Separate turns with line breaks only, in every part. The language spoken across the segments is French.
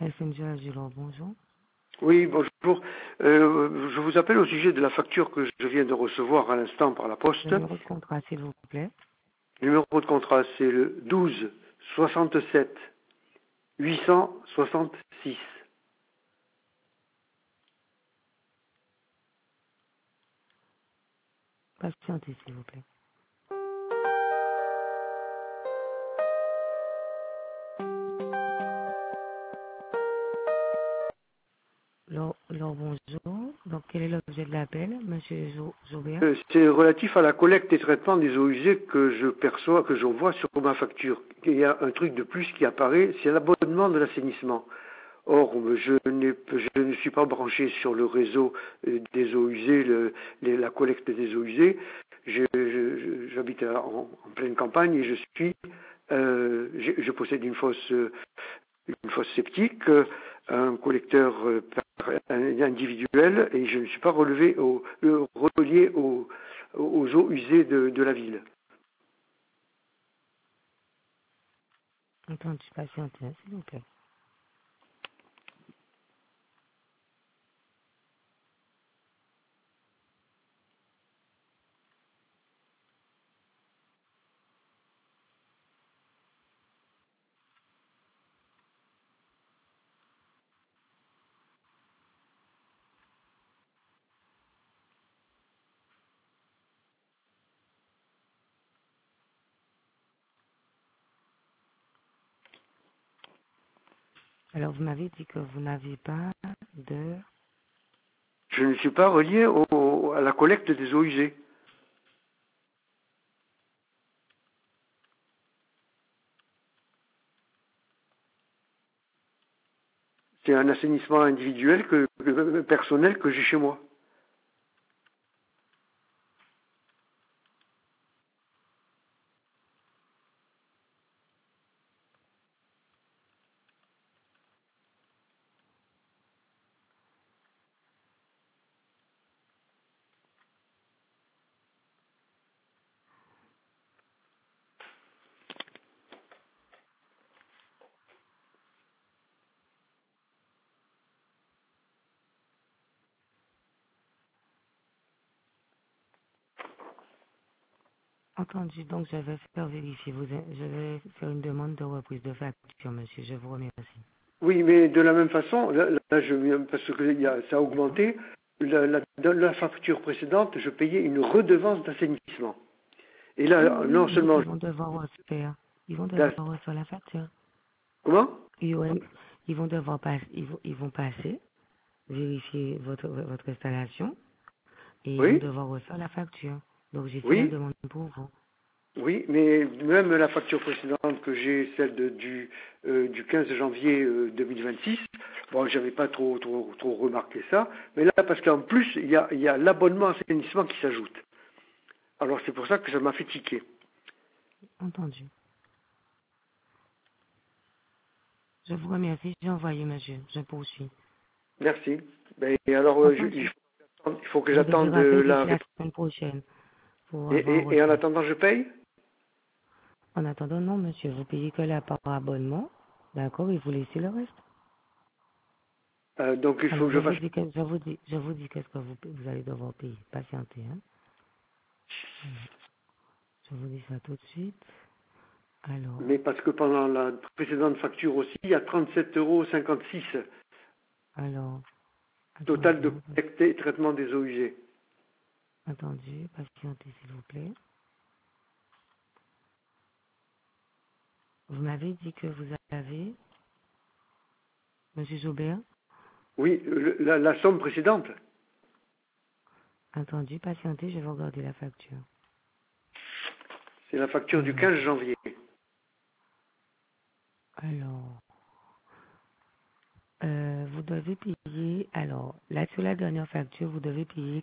SNG Agilor, bonjour.
Oui, bonjour. Je vous appelle au sujet de la facture que je viens de recevoir à l'instant par la poste.
Le numéro de contrat, s'il vous plaît.
Le numéro de contrat, c'est le 12 67 866.
Patientez, s'il vous plaît. Alors, bonjour. Donc, quel est l'objet de l'appel, monsieur Joubert?
C'est relatif à la collecte et traitement des eaux usées que je perçois, que je vois sur ma facture. Il y a un truc de plus qui apparaît, c'est l'abonnement de l'assainissement. Or, je ne suis pas branché sur le réseau des eaux usées, la collecte des eaux usées. J'habite en pleine campagne et je possède une fosse septique, un collecteur individuel, et je ne suis pas relié aux eaux usées de la ville.
Entendu, patientez, s'il vous plaît. Alors, vous m'avez dit que vous n'avez pas de...
Je ne suis pas relié à la collecte des eaux usées. C'est un assainissement individuel personnel que j'ai chez moi.
Entendu, donc je vais faire vérifier. Je vais faire une demande de reprise de facture, monsieur. Je vous remercie.
Oui, mais de la même façon, parce que ça a augmenté, dans la facture précédente, je payais une redevance d'assainissement. Et là,
Oui,
non seulement...
ils vont devoir refaire. Ils vont devoir refaire la facture.
Comment?
Ils vont devoir passer, ils vont passer, vérifier votre installation, et ils vont
Oui?
devoir refaire la facture. Donc j'ai fait la
Oui?
demande pour vous.
Oui, mais même la facture précédente que j'ai, celle du 15 janvier 2026, bon, j'avais pas trop remarqué ça, mais là, parce qu'en plus, il y a l'abonnement assainissement qui s'ajoute. Alors c'est pour ça que ça m'a fait tiquer.
Entendu. Je vous remercie. J'ai envoyé, monsieur. Je poursuis.
Merci. Ben, alors,
Entendu.
il faut que
Vous devez
j'attende
rappeler
la
d'ici la
réponse.
semaine prochaine pour avoir un
Et en
retour.
attendant, je paye?
En attendant, non, monsieur. Vous payez que la part abonnement. D'accord, et vous laissez le reste.
Donc il faut
Alors,
que je fasse...
je vous dis qu'est-ce que vous allez devoir payer. Patientez, hein. Alors, je vous dis ça tout de suite. Alors,
Mais parce que pendant la précédente facture aussi, il y a 37,56 €
alors,
total
attendez,
de
hein,
collecte et traitement des eaux usées.
attendez, patientez s'il vous plaît. Vous m'avez dit que vous avez, monsieur Joubert,
Oui, la somme précédente.
entendu, patientez, je vais regarder la facture.
C'est la facture du
Alors,
15 janvier.
alors, vous devez payer, alors, là, sur la dernière facture, vous devez payer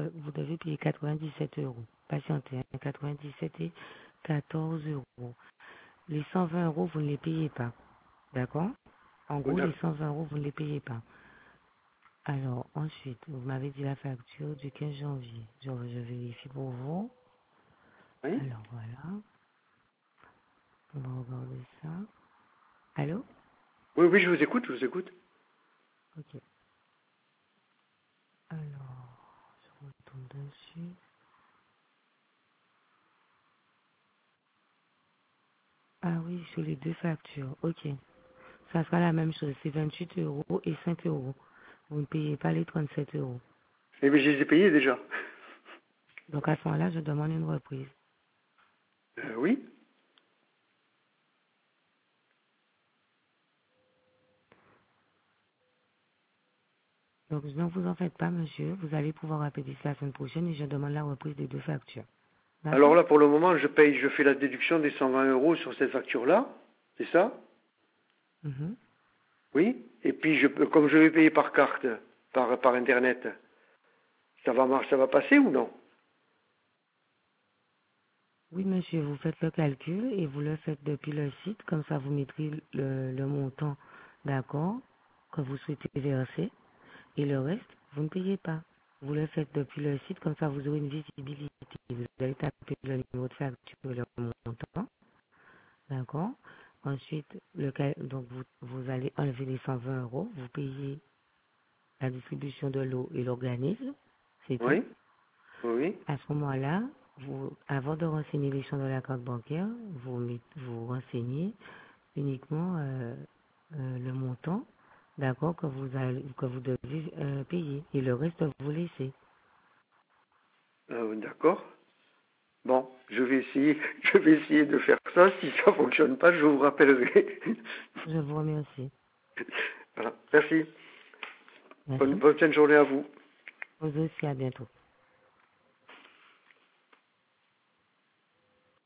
97 euros. Patientez, hein, 97 et 14 euros. Les 120 euros, vous ne les payez pas. D'accord? En
Oui,
gros, les 120 euros, vous ne les payez pas. Alors, ensuite, vous m'avez dit la facture du 15 janvier. Je vérifie pour vous.
oui,
Alors, voilà. On va regarder ça. Allô?
Oui, oui, je vous écoute, je vous écoute.
Ok. Alors, je retourne dessus. Ah oui, sur les deux factures. Ok. Ça sera la même chose. C'est 28 euros et 5 euros. Vous ne payez pas les 37 euros.
Eh bien, je les ai payés déjà.
Donc à ce moment-là, je demande une reprise.
Oui.
Donc ne vous en faites pas, monsieur. Vous allez pouvoir appeler d'ici la semaine prochaine et je demande la reprise des deux factures.
Alors
D'accord?
là, pour le moment, je fais la déduction des 120 euros sur cette facture-là. C'est ça?
Mhm.
Oui. Et puis, comme je vais payer par carte, par Internet, ça va passer ou non?
Oui, monsieur, vous faites le calcul et vous le faites depuis le site. Comme ça, vous mettrez le montant, d'accord, que vous souhaitez verser. Et le reste, vous ne payez pas. Vous le faites depuis le site, comme ça, vous aurez une visibilité. Vous allez taper le numéro de facture et le montant, d'accord. Ensuite, donc vous allez enlever les 120 euros. Vous payez la distribution de l'eau et l'organisme. C'est tout.
Oui. Oui.
À ce moment-là, avant de renseigner les champs de la carte bancaire, vous renseignez uniquement le montant, d'accord, que vous devez payer. Et le reste, vous laissez.
D'accord. Bon, je vais essayer de faire ça. Si ça fonctionne pas, je vous rappellerai.
Je vous remercie.
Voilà. Merci.
Merci.
Bonne fin de journée à vous.
Vous aussi, à bientôt.